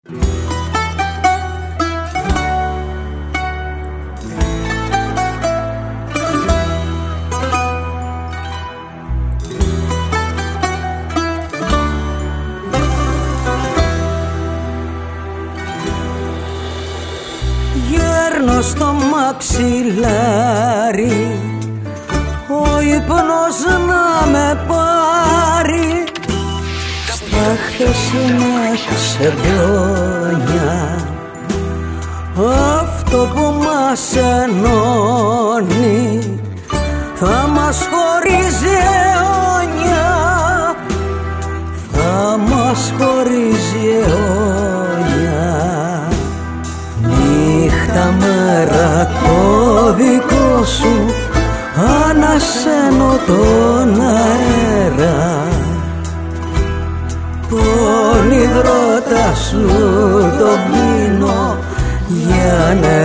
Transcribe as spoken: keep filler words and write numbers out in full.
Γέρνω στο μαξιλάρι, ο ύπνος να με πάρει στα χθεσινά ξεντόνια, αυτό που μας ενώνει θα μας χωρίζει αιώνια, θα μας χωρίζει αιώνια. Νύχτα μέρα το δικό σου, ανασένω τον αέρα, τον υδρότα σου τον πίνω για νερό.